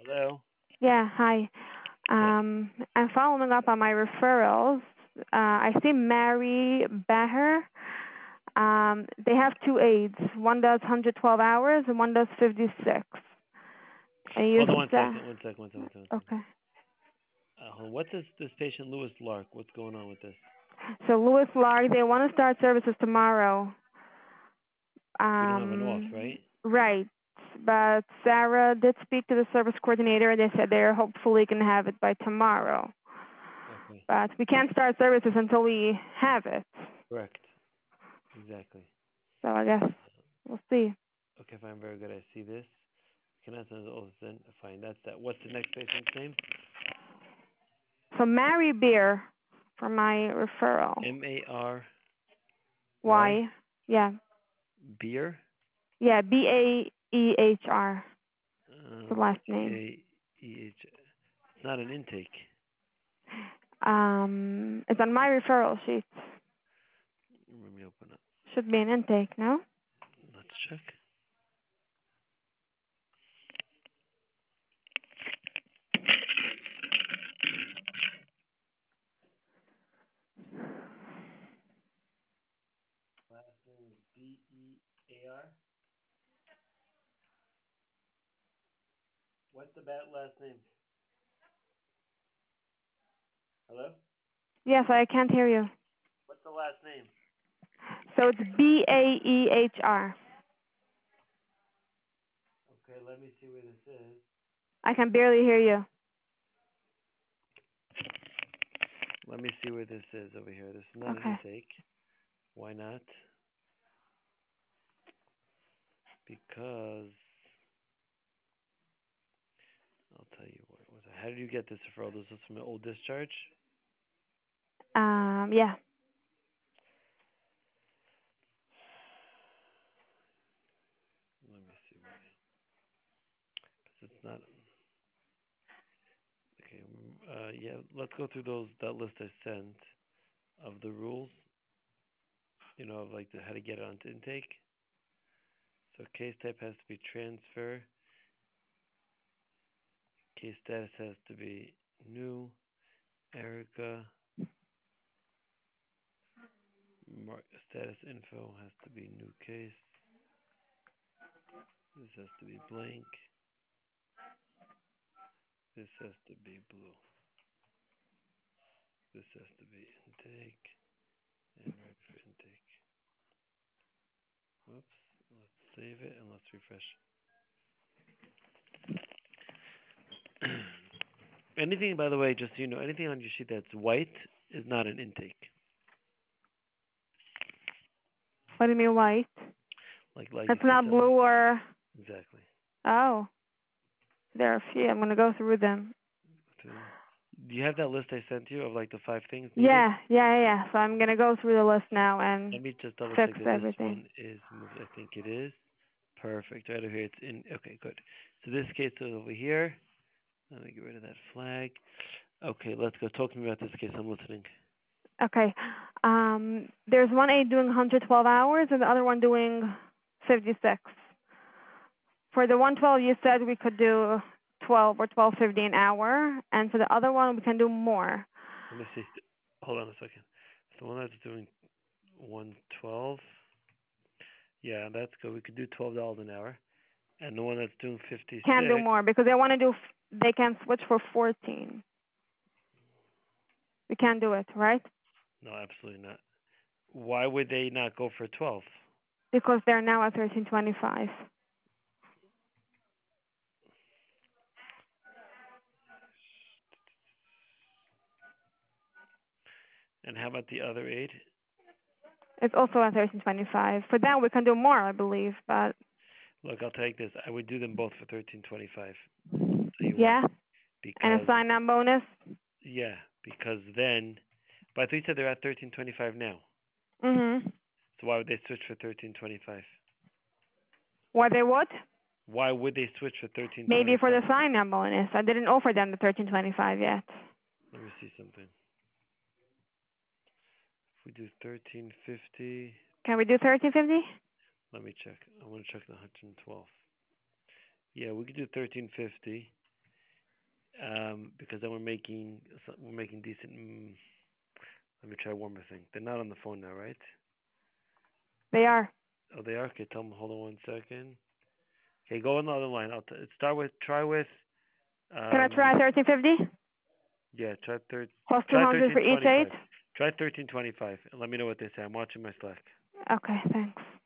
Hello. Yeah, hi. Yes. I'm following up on my referrals. I see Mary Beher. They have two aides. One does 112 hours and one does 56. And you Hold on one said, second. One second. One second. One second. One okay. second. Hold on. What's this patient Lewis Lark? What's going on with this? So Louis Lark, they want to start services tomorrow. We don't have an off, right? Right. But Sarah did speak to the service coordinator. They said they're hopefully going to have it by tomorrow. Okay. But we can't start services until we have it. Correct. Exactly. So I guess we'll see. Okay, fine. Very good. I see this. Can I send all this in? Fine. That's that. What's the next patient's name? So Mary Beer for my referral. Mary. Why? Yeah. Beer. Yeah, Baehr. The last name. Beeh. It's not an intake. It's on my referral sheet. Let me open up. Should be an intake, no? Let's check. Last name is Bear. What's the bat last name? Hello? Yes, I can't hear you. What's the last name? So it's Baehr. Okay, let me see where this is. I can barely hear you. Let me see where this is over here. This is not an Okay. intake. Why not? Because I'll tell you what it was. How did you get this referral? This was from an old discharge? Yeah. Let me see where. Because it's not. Okay. Yeah. Let's go through that list I sent of the rules. Of like how to get it onto intake. So case type has to be transfer. Case status has to be new. Erica. Status info has to be new case. This has to be blank. This has to be blue. This has to be intake and ready for intake. Whoops. Let's save it and let's refresh. Anything, by the way, just so you know, anything on your sheet that's white is not an intake. What do you mean white? Like you It's see not something. blue or... Exactly. Oh. There are a few. I'm going to go through them. Okay. Do you have that list I sent you of like the 5 things needed? Yeah. So I'm going to go through the list now and Let me just double fix check that this everything. one is moved. I think it is. Perfect. Right over here. It's in. Okay, good. So this case is over here. Let me get rid of that flag. Okay, let's go. Talk to me about this case. I'm listening. Okay. There's one aide doing 112 hours and the other one doing 56. For the 112, you said we could do 12 or 12.50 an hour, and for the other one, we can do more. Let me see. Hold on a second. The one that's doing 112. Yeah, that's good. We could do $12 an hour. And the one that's doing Can do 56. more because they want to do. They can switch for 14. We can do it, right? No, absolutely not. Why would they not go for 12? Because they're now at 13.25. And how about the other 8? It's also at 13.25. For that, we can do more, I believe. But Look, I'll take this. I would do them both for 13.25. Tell you why. yeah, and a Because sign-on bonus. yeah, because then. But I thought you said they're at 13.25 now. Mhm. So why would they switch for 13.25? What they would? Why would they switch for Maybe for 13.25? the sign-on bonus. I didn't offer them the 13.25 yet. Let me see something. If we do 13.50, Can we do 13.50? let me check. I want to check the 112. Yeah, we could do 13.50. because then we're making decent. Let me try one more thing. They're not on the phone now, right? They are. Oh, they are. Okay, tell them. Hold on 1 second. Okay, go on the other line. Try with. Can I try Um, 1350? yeah, Plus try 200 for each 8? 1325. Try 1325, and let me know what they say. I'm watching my Slack. Okay, thanks.